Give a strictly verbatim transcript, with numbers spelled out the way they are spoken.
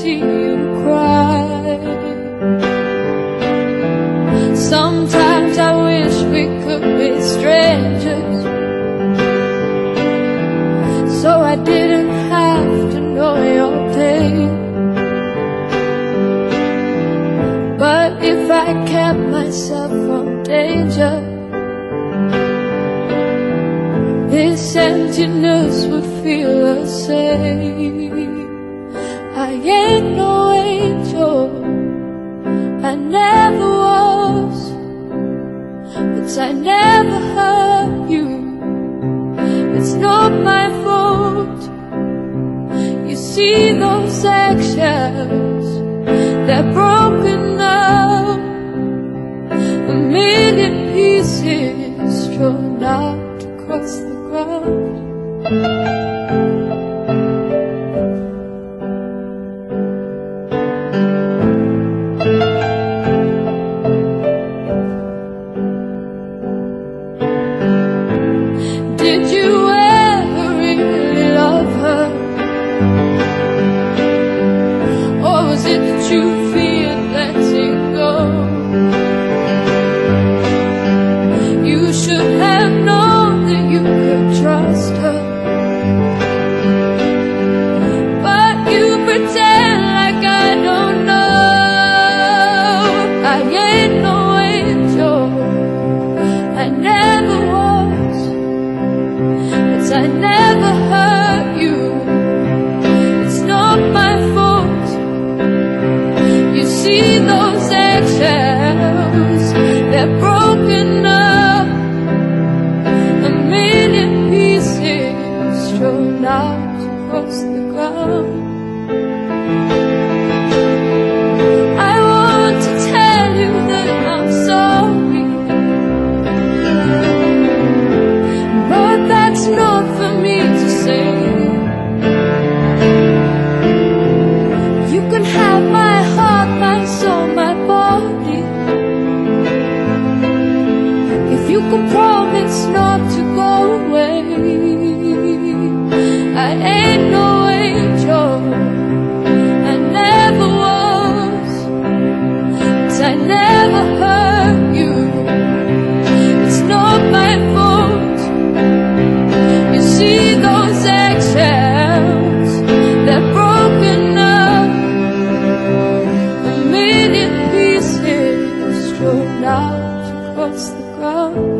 see you cry. Sometimes I wish we could be strangers, so I didn't have to know your pain. But if I kept myself from danger, this emptiness would feel the same. I ain't no angel, I never was, but I never hurt you. It's not my fault. You see those eggshells, they're broken up, a million pieces thrown out across the ground. Did you ever really love her? Or was it that you feared letting go? You should have known that you could trust her, but you pretend like I don't know. I ain't no angel, I never was, but I never hurt you. It's not my fault. You see those eggshells, they're broken up, a million pieces thrown out across the ground. I want to tell you that I'm sorry, but that's not for me to say. You can have my heart, my soul, my body, if you can promise not to go away. I ain't no angel, I never was, but I never hurt you. It's not my fault. You see those eggshells, they're broken up, a million pieces thrown out across the ground.